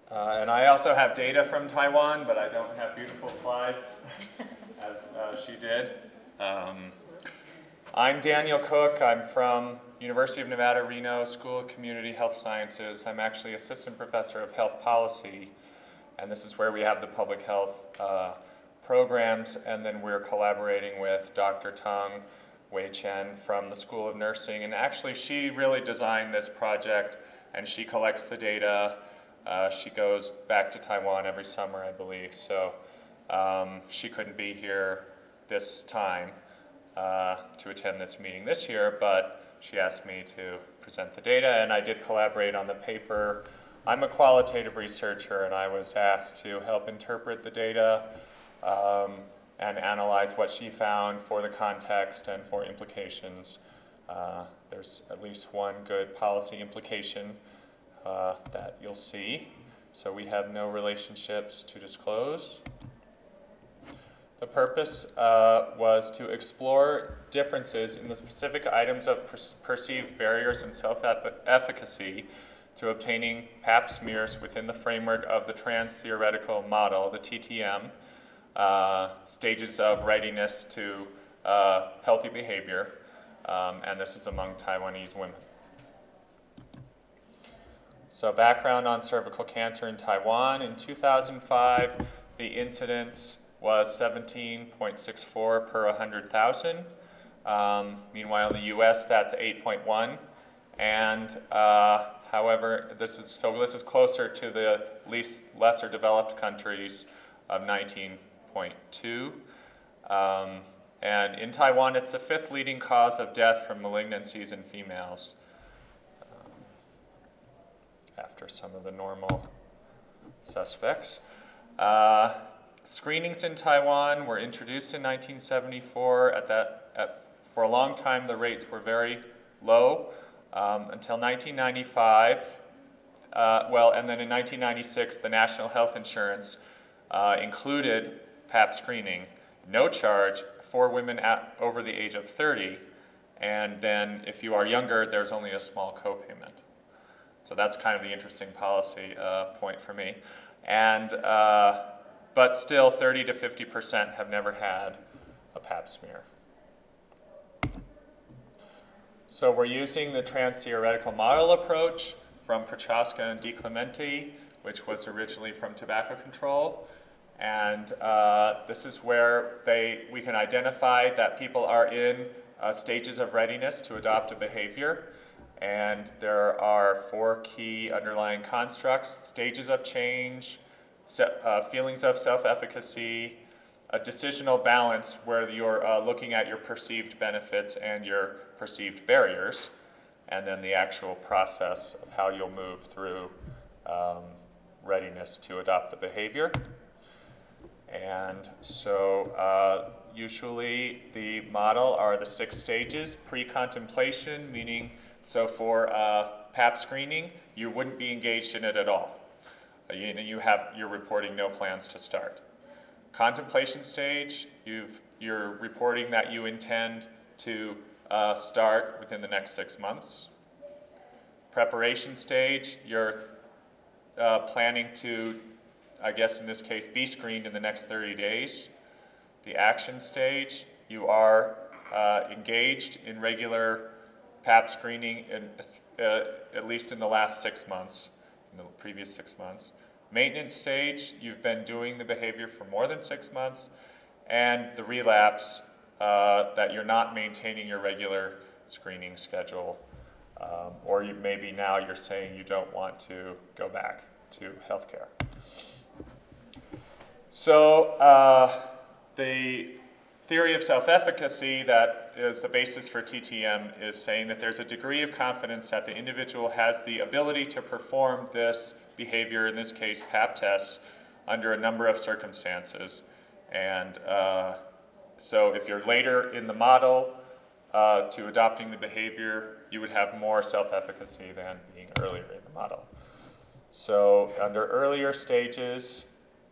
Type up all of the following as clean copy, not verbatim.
And I also have data from Taiwan, but I don't have beautiful slides as she did. I'm Daniel Cook. I'm from University of Nevada, Reno School of Community Health Sciences. I'm actually assistant professor of health policy, and this is where we have the public health programs, and then we're collaborating with Dr. Tung Wei Chen from the School of Nursing, and actually she really designed this project, and she collects the data. She goes back to Taiwan every summer, I believe, so she couldn't be here this time to attend this meeting this year, but she asked me to present the data, and I did collaborate on the paper. I'm a qualitative researcher, and I was asked to help interpret the data and analyze what she found for the context and for implications. There's at least one good policy implication that you'll see. So we have no relationships to disclose. The purpose was to explore differences in the specific items of perceived barriers and self-efficacy to obtaining Pap smears within the framework of the trans-theoretical model, the TTM, stages of readiness to healthy behavior, and this is among Taiwanese women. So background on cervical cancer in Taiwan. In 2005, the incidence was 17.64 per 100,000. Meanwhile, in the US, that's 8.1. And however, this is closer to the lesser developed countries of 19.2. And in Taiwan, it's the 5th leading cause of death from malignancies in females, after some of the normal suspects. Screenings in Taiwan were introduced in 1974. For a long time, the rates were very low until 1995. And then in 1996, the National Health Insurance included Pap screening, no charge for women over the age of 30. And then if you are younger, there's only a small copayment. So that's kind of the interesting policy point for me. And but still, 30 to 50% have never had a Pap smear. So we're using the trans-theoretical model approach from Prochaska and DiClemente, which was originally from tobacco control. And this is where we can identify that people are in stages of readiness to adopt a behavior. And there are 4 key underlying constructs: stages of change, feelings of self-efficacy, a decisional balance where you're looking at your perceived benefits and your perceived barriers, and then the actual process of how you'll move through readiness to adopt the behavior. And so usually the model are the 6 stages: pre-contemplation, meaning so for Pap screening, you wouldn't be engaged in it at all. You're reporting no plans to start. Contemplation stage, you're reporting that you intend to start within the next 6 months. Preparation stage, you're planning to, I guess in this case, be screened in the next 30 days. The action stage, you are engaged in regular Pap screening at least in the last 6 months, in the previous 6 months. Maintenance stage, you've been doing the behavior for more than 6 months. And the relapse, that you're not maintaining your regular screening schedule, or maybe now you're saying you don't want to go back to healthcare. So the theory of self-efficacy that is the basis for TTM is saying that there's a degree of confidence that the individual has the ability to perform this behavior, in this case Pap tests, under a number of circumstances. And so if you're later in the model to adopting the behavior, you would have more self-efficacy than being earlier in the model. So under earlier stages,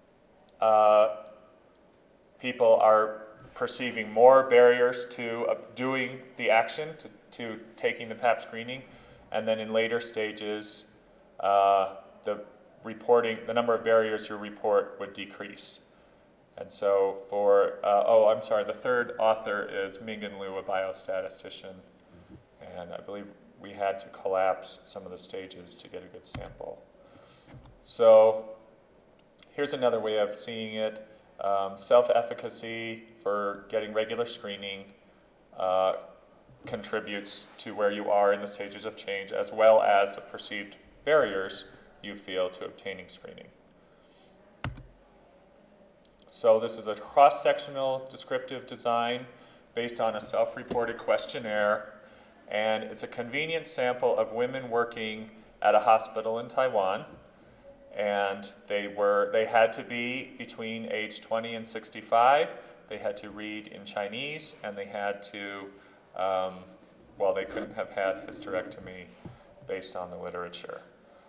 people are perceiving more barriers to doing the action, to taking the Pap screening, and then in later stages, the reporting, the number of barriers you report would decrease. And so for, oh, I'm sorry, the third author is Minghan Liu, a biostatistician, and I believe we had to collapse some of the stages to get a good sample. So here's another way of seeing it. Self-efficacy for getting regular screening contributes to where you are in the stages of change, as well as the perceived barriers you feel to obtaining screening. So this is a cross-sectional descriptive design based on a self-reported questionnaire, and it's a convenient sample of women working at a hospital in Taiwan, and they had to be between age 20 and 65. They had to read in Chinese, and they had to, well, they couldn't have had hysterectomy based on the literature.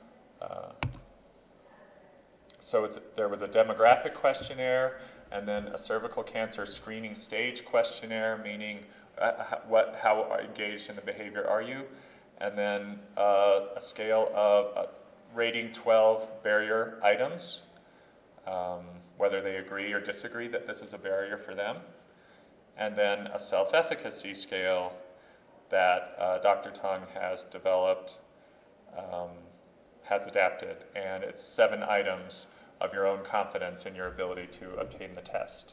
So there was a demographic questionnaire, and then a cervical cancer screening stage questionnaire, meaning how engaged in the behavior are you, and then a scale of rating 12 barrier items, whether they agree or disagree that this is a barrier for them, and then a self-efficacy scale that Dr. Tung has developed, has adapted, and it's 7 items of your own confidence in your ability to obtain the test.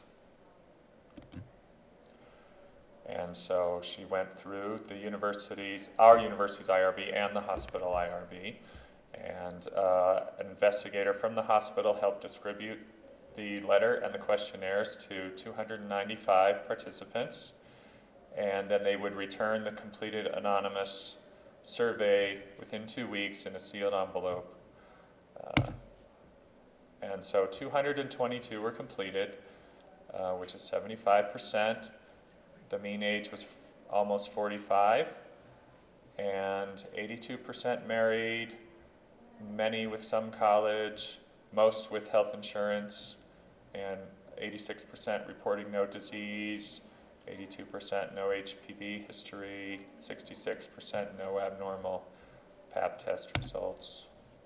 And so she went through the university's, our university's IRB and the hospital IRB, and an investigator from the hospital helped distribute the letter and the questionnaires to 295 participants, and then they would return the completed anonymous survey within 2 weeks in a sealed envelope. And so 222 were completed, which is 75%. The mean age was almost 45, and 82% married, many with some college, most with health insurance, and 86% reporting no disease, 82% no HPV history, 66% no abnormal Pap test results.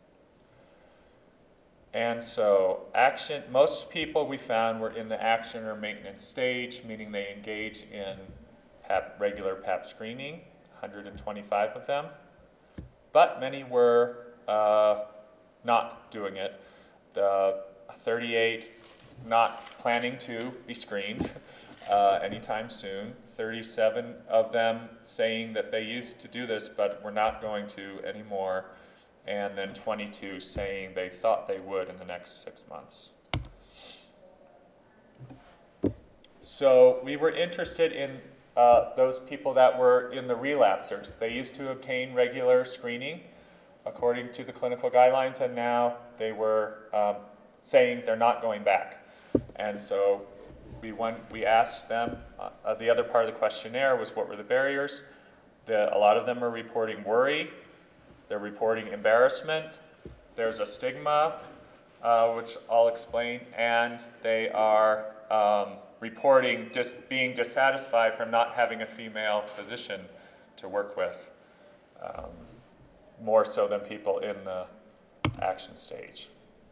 And so most people we found were in the action or maintenance stage, meaning they engage in regular Pap screening, 125 of them. But many were not doing it. The 38 not planning to be screened anytime soon. 37 of them saying that they used to do this but were not going to anymore. And then 22 saying they thought they would in the next 6 months. So we were interested in those people that were in the relapsers. They used to obtain regular screening according to the clinical guidelines, and now they were saying they're not going back. And so we asked them, the other part of the questionnaire was what were the barriers. A lot of them are reporting worry. They're reporting embarrassment. There's a stigma, which I'll explain, and they are reporting just being dissatisfied from not having a female physician to work with, more so than people in the action stage.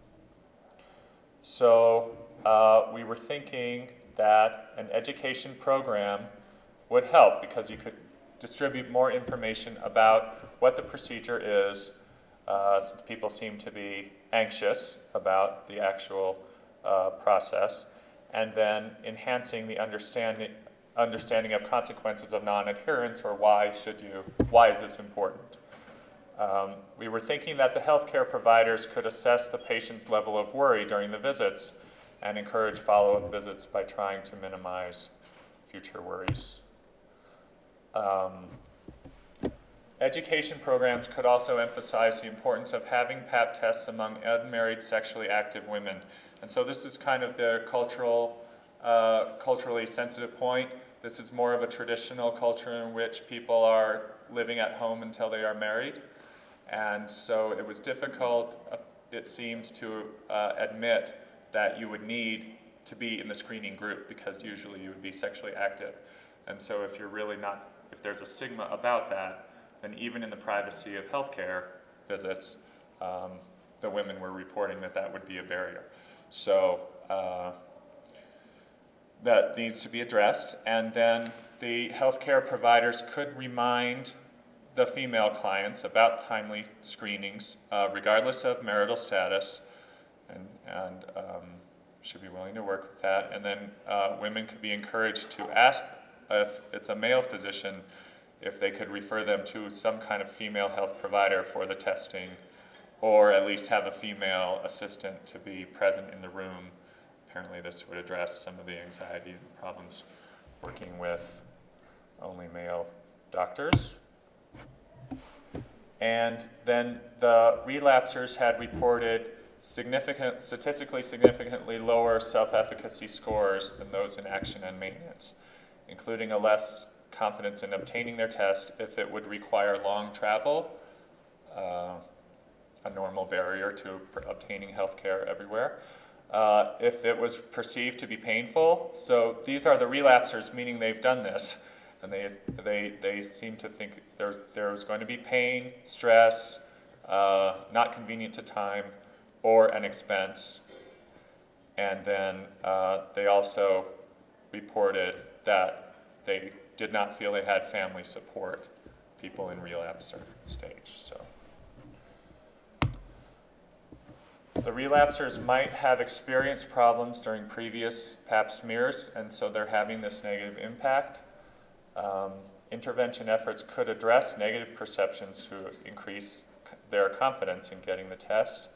So we were thinking that an education program would help because you could distribute more information about what the procedure is, since people seem to be anxious about the actual process, and then enhancing the understanding of consequences of non-adherence, or why is this important? We were thinking that the healthcare providers could assess the patient's level of worry during the visits and encourage follow-up visits by trying to minimize future worries. Education programs could also emphasize the importance of having Pap tests among unmarried sexually active women. And so this is kind of the culturally sensitive point. This is more of a traditional culture in which people are living at home until they are married. And so it was difficult, it seems, to admit that you would need to be in the screening group because usually you would be sexually active. And so if there's a stigma about that, then even in the privacy of healthcare visits, the women were reporting that that would be a barrier. So that needs to be addressed. And then the healthcare providers could remind the female clients about timely screenings, regardless of marital status, and should be willing to work with that. And then women could be encouraged to ask if it's a male physician, if they could refer them to some kind of female health provider for the testing, or at least have a female assistant to be present in the room. Apparently this would address some of the anxiety and problems working with only male doctors. And then the relapsers had reported statistically significantly lower self-efficacy scores than those in action and maintenance, including a less confidence in obtaining their test if it would require long travel, a normal barrier to obtaining health care everywhere. If it was perceived to be painful, so these are the relapsers, meaning they've done this, and they seem to think there's going to be pain, stress, not convenient to time, or an expense. And then they also reported that they did not feel they had family support, people in relapser stage. So the relapsers might have experienced problems during previous pap smears, and so they're having this negative impact. Intervention efforts could address negative perceptions to increase their confidence in getting the test.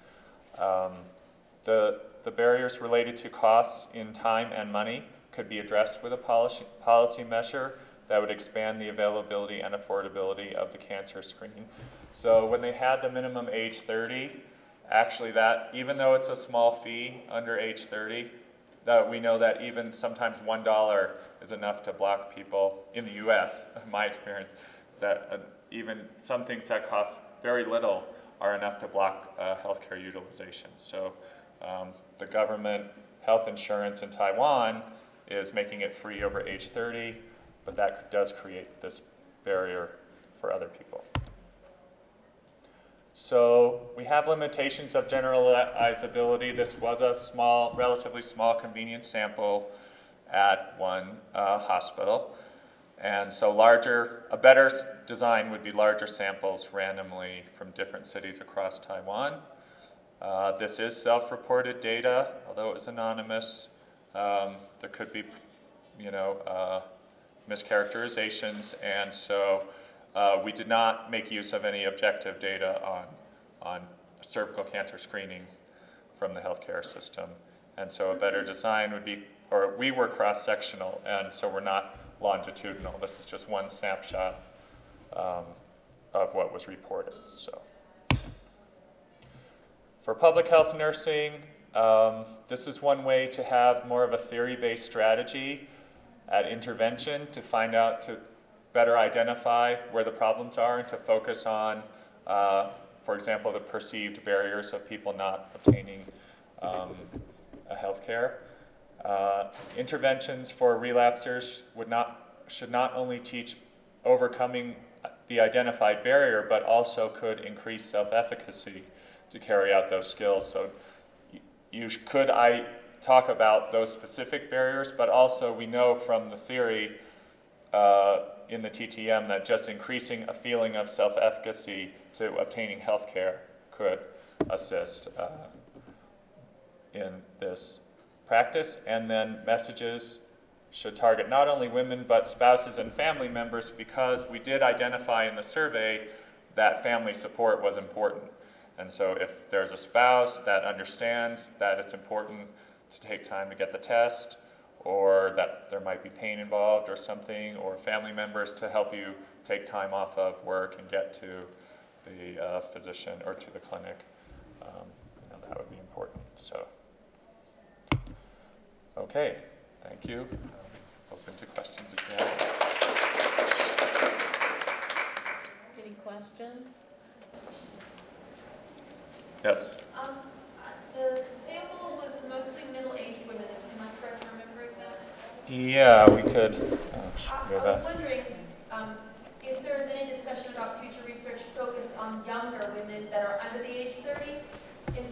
The barriers related to costs in time and money could be addressed with a policy measure that would expand the availability and affordability of the cancer screen. So when they had the minimum age 30, actually that, even though it's a small fee under age 30, that we know that even sometimes $1 is enough to block people in the US, in my experience, that even some things that cost very little are enough to block healthcare utilization. So the government health insurance in Taiwan is making it free over age 30, but that does create this barrier for other people. So we have limitations of generalizability. This was a small, relatively small convenient sample at one hospital. And so a better design would be larger samples randomly from different cities across Taiwan. This is self-reported data, although it was anonymous. There could be, mischaracterizations, and so we did not make use of any objective data on cervical cancer screening from the healthcare system. And so a better design would be, or we were cross-sectional, and so we're not longitudinal. This is just one snapshot of what was reported. So for public health nursing, this is one way to have more of a theory-based strategy at intervention to find out, to better identify where the problems are and to focus on, for example, the perceived barriers of people not obtaining health care. Interventions for relapsers should not only teach overcoming the identified barrier, but also could increase self-efficacy to carry out those skills. So I talk about those specific barriers, but also we know from the theory in the TTM that just increasing a feeling of self-efficacy to obtaining health care could assist in this practice. And then messages should target not only women but spouses and family members, because we did identify in the survey that family support was important. And so if there's a spouse that understands that it's important to take time to get the test, or that there might be pain involved or something, or family members to help you take time off of work and get to the physician or to the clinic, that would be important. So, okay, thank you. Open to questions if you have any. Any questions? Yes? The sample was mostly middle-aged women. Am I correct in remembering that? Yeah, we could. I was wondering if there is any discussion about future research focused on younger women that are under the age 30.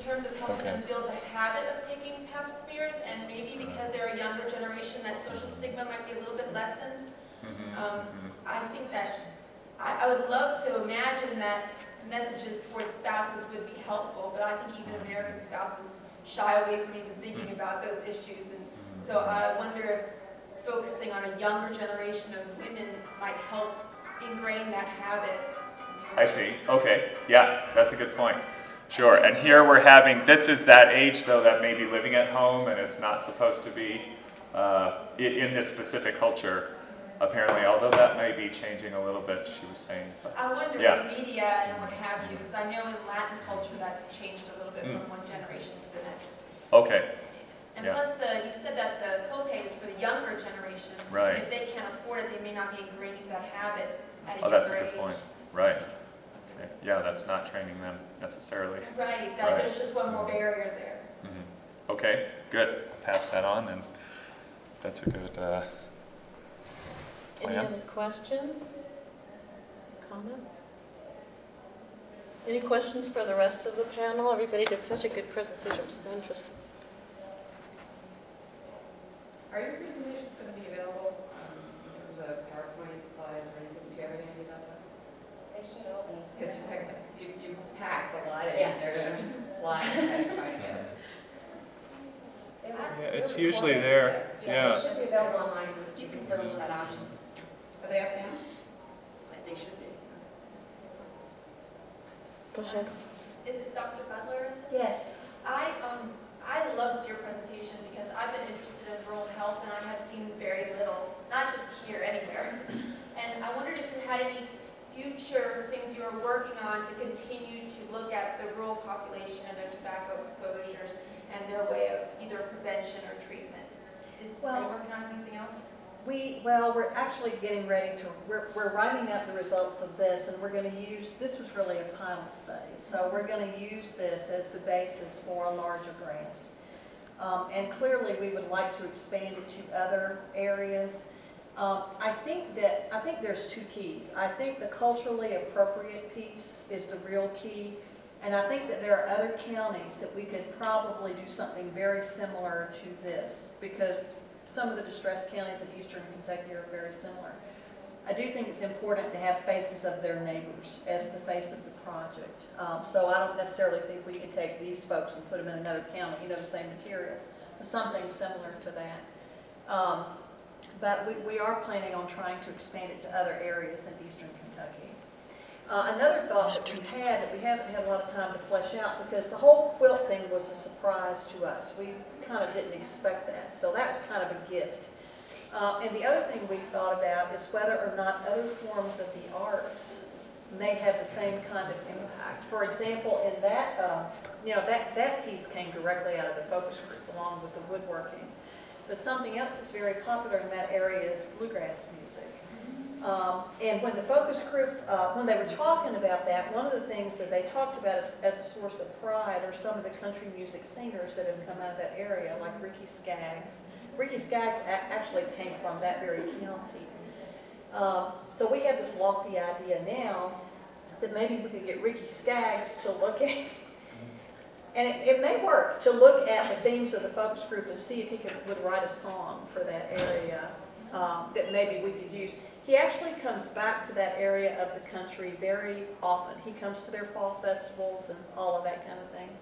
habit of taking pap smears, and maybe because they're a younger generation, that social stigma might be a little bit lessened. I think that I would love to imagine that messages towards spouses would be helpful, but I think even American spouses shy away from even thinking about those issues. And so I wonder if focusing on a younger generation of women might help ingrain that habit. I see. Okay. Yeah, that's a good point. Sure. And here we're having, this is that age, though, that may be living at home and it's not supposed to be in this specific culture, apparently, although that may be changing a little bit, she was saying. But, I wonder yeah. with media and what have you, because I know in Latin culture that's changed a little bit from one generation to the next. Okay. And plus, you said that the copay is for the younger generation. Right. If they can't afford it, they may not be ingraining that habit at a younger age. Oh, that's a good point. Right. Okay. Yeah, that's not training them necessarily. Right. There's just one more barrier there. Okay, good. I'll pass that on, and that's a good plan. Any other questions? Comments? Any questions for the rest of the panel? Everybody did such a good presentation. It was so interesting. Are your presentations going to be available in terms of PowerPoint slides or anything? Do you have any idea about that? They should all be. Because you packed a lot in there. I'm just flying and trying to get it. Yeah, it's usually there. Yeah, they should be available online. You can purchase that option. Are they up now? They should be. Go ahead. Is it Dr. Butler? Yes. I loved your presentation because I've been interested in rural health and I have seen very little, not just here, anywhere. And I wondered if you had any future things you are working on to continue to look at the rural population and their tobacco exposures and their way of either prevention or treatment. Are you working on anything else? We're actually getting ready to, we're writing up the results of this, and we're going to use, this was really a pilot study, so we're going to use this as the basis for a larger grant. And clearly we would like to expand it to other areas. I think there's two keys. I think the culturally appropriate piece is the real key, and I think that there are other counties that we could probably do something very similar to this, because some of the distressed counties in eastern Kentucky are very similar. I do think it's important to have faces of their neighbors as the face of the project. So I don't necessarily think we could take these folks and put them in another county, the same materials, but something similar to that. But we are planning on trying to expand it to other areas in eastern Kentucky. Another thought that we haven't had a lot of time to flesh out, because the whole quilt thing was a surprise to us. We kind of didn't expect that, so that was kind of a gift. And the other thing we thought about is whether or not other forms of the arts may have the same kind of impact. For example, in that, that piece came directly out of the focus group along with the woodworking. But something else that's very popular in that area is bluegrass music. And when the focus group, when they were talking about that, one of the things that they talked about as a source of pride are some of the country music singers that have come out of that area, like Ricky Skaggs. Ricky Skaggs actually came from that very county. So we have this lofty idea now that maybe we could get Ricky Skaggs to look at, and it may work, to look at the themes of the focus group and see if he would write a song for that area that maybe we could use. He actually comes back to that area of the country very often. He comes to their fall festivals and all of that kind of thing.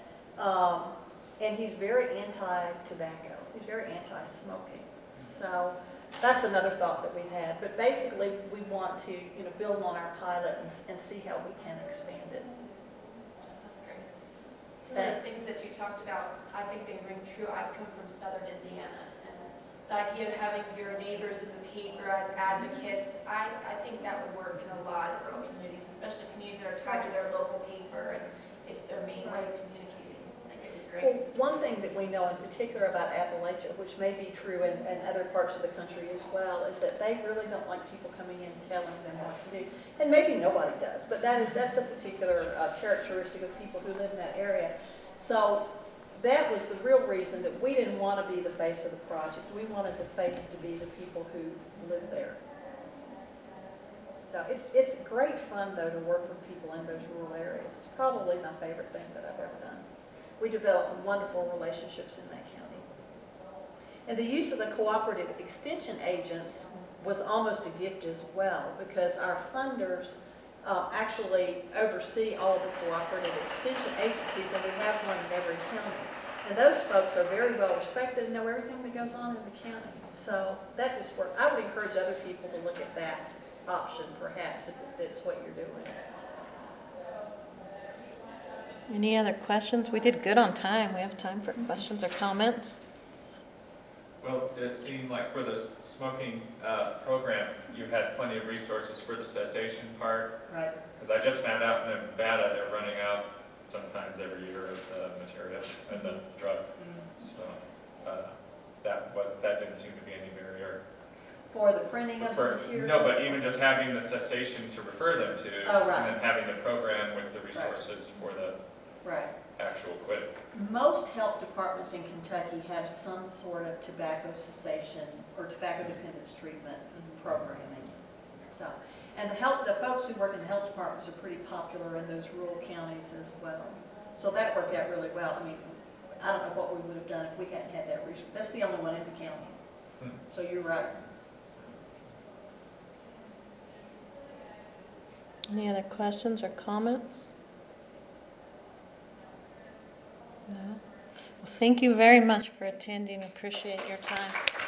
And he's very anti-tobacco. He's very anti-smoking. So that's another thought that we've had. But basically, we want to build on our pilot and see how we can expand it. That's great. Some of the things that you talked about, I think they ring true. I come from southern Indiana. The idea of having your neighbors in the paper as advocates, I think that would work in a lot of rural communities, especially communities that are tied to their local paper and it's their main way of communicating. I think it'd be great. Well, one thing that we know in particular about Appalachia, which may be true in other parts of the country as well, is that they really don't like people coming in telling them what to do. And maybe nobody does, but that's a particular characteristic of people who live in that area. So that was the real reason that we didn't want to be the face of the project. We wanted the face to be the people who live there. So it's great fun, though, to work with people in those rural areas. It's probably my favorite thing that I've ever done. We developed wonderful relationships in that county. And the use of the cooperative extension agents was almost a gift as well, because our funders actually oversee all of the cooperative extension agencies, and we have one in every county. And those folks are very well respected and know everything that goes on in the county. So that just worked. I would encourage other people to look at that option, perhaps, if it's what you're doing. Any other questions? We did good on time. We have time for questions or comments. Well, it seemed like for the smoking program, you had plenty of resources for the cessation part. Right. Because I just found out in Nevada they're running out sometimes every year of the materials and the drug. So that didn't seem to be any barrier. For the printing of the materials? No, but even just having the cessation to refer them to, Oh, right. and then having the program with the resources for the actual quit. Most health departments in Kentucky have some sort of tobacco cessation or tobacco dependence treatment programming. So, and the folks who work in the health departments are pretty popular in those rural counties as well. So that worked out really well. I mean, I don't know what we would have done if we hadn't had that resource. That's the only one in the county. So you're right. Any other questions or comments? No? Well, thank you very much for attending. Appreciate your time.